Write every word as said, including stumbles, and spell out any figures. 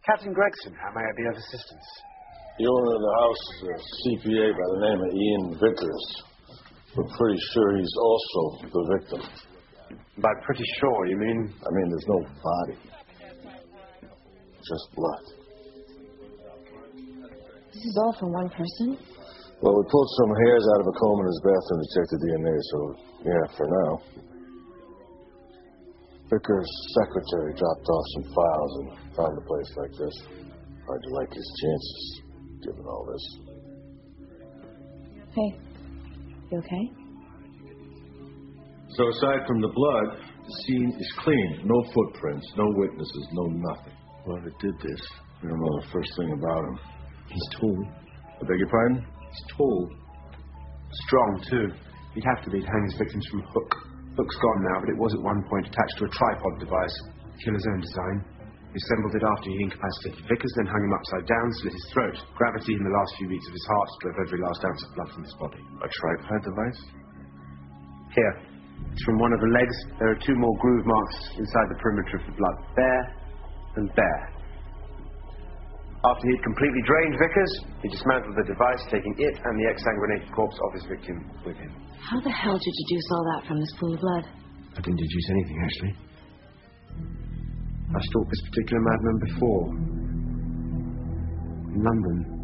Captain Gregson, how may I be of assistance? The owner of the house is a C P A by the name of Ian Vickers. We're pretty sure he's also the victim. By pretty sure, you mean? I mean, there's no body. Just blood. This is all from one person? Well, we pulled some hairs out of a comb in his bathroom to check the D N A, so, yeah, for now. Vickers' secretary dropped off some files and found a place like this. Hard to like his chances, given all this. Hey, you okay? So aside from the blood, the scene is clean. No footprints, no witnesses, no nothing. Whoever did this, we don't know the first thing about him. He's tall. I beg your pardon? He's tall. Strong, too. He'd have to be to hang his victims from hook. Hook's gone now, but it was at one point attached to a tripod device. Killer's own design. He assembled it after he incapacitated Vickers, then hung him upside down, slit his throat. Gravity in the last few beats of his heart drove every last ounce of blood from his body. A tripod device? Here. It's from one of the legs. There are two more groove marks inside the perimeter of the blood. There and there. After he had completely drained Vickers, he dismantled the device, taking it and the exsanguinated corpse of his victim with him. How the hell did you deduce all that from this pool of blood? I didn't deduce anything, actually. I stalked this particular madman before. In London.